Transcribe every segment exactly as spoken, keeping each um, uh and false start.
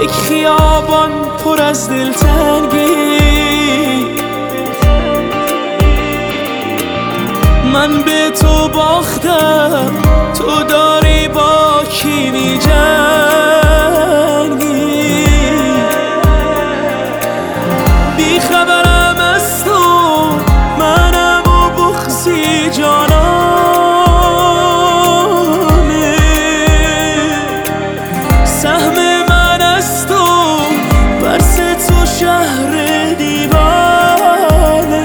یک خیابان پر از دلتنگی، من به تو باختم، تو داری با کی می‌جنگی. بی خبرم از تو، منم و بغضی جانانه. سهم من از تو، برس تو شهر دیوانه.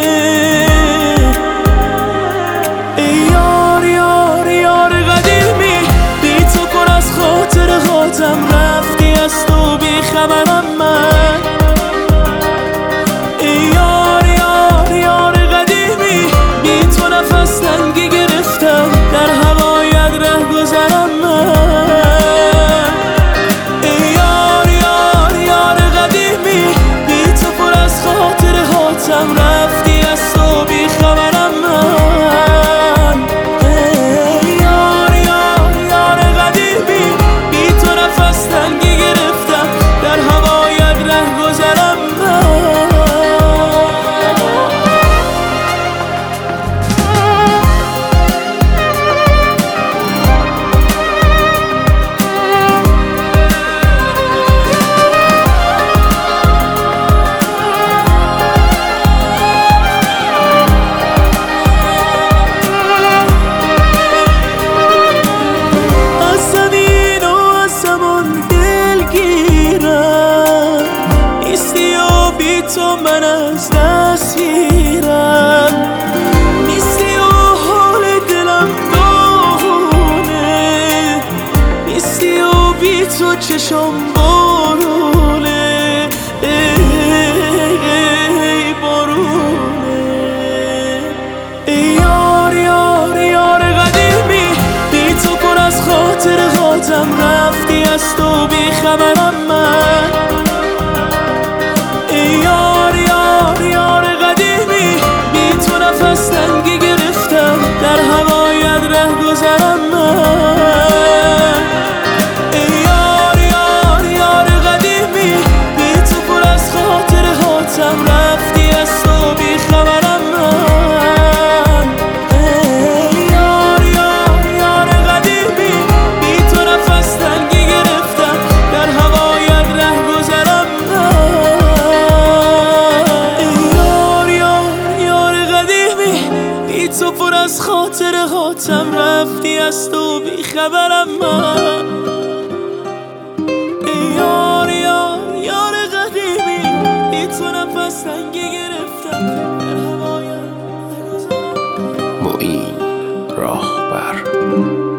ای یار یار یار قدیمی، بی تو پر از خاطر خاطم، رفتی از تو بی خبرم من. ای یار یار یار قدیمی، بی تو نفس تنگی گرفتم، در هوایت ره گذرم من. ای یار یار یار قدیمی، بی تو پر از خاطر خاطم، رفتی از تو بی خبرم من. ای یار یار یار قدیمی، بی تو نفس تنگی گرفتم، در هوایت ره گذرم من. تو من از دست گیرم، نیستی و حال دلم داغونه، نیستی و بی تو چشم بارونه. ای بارونه. ای یار یار یار قدیمی، بی تو پر از خاطر خاطم، رفتی از تو بی خبرم من. ای یار یار یار قدیمی، بی تو نفس تنگی گرفتم، در هوایت ره گذرم من. ای یار یار یار قدیمی، بی تو پر از خاطر خاطم، رفتی از تو بی خبرم من. ای یار یار یار قدیمی، بی تو نفس تنگی گرفتم، در هوایت ره گذرم من. تو پر از خاطر خاطم، رفتی از تو بی خبرم من. ای یار یار یار قدیمی، بی تو نفس تنگی گرفتم، در هوایت. معین راهبر.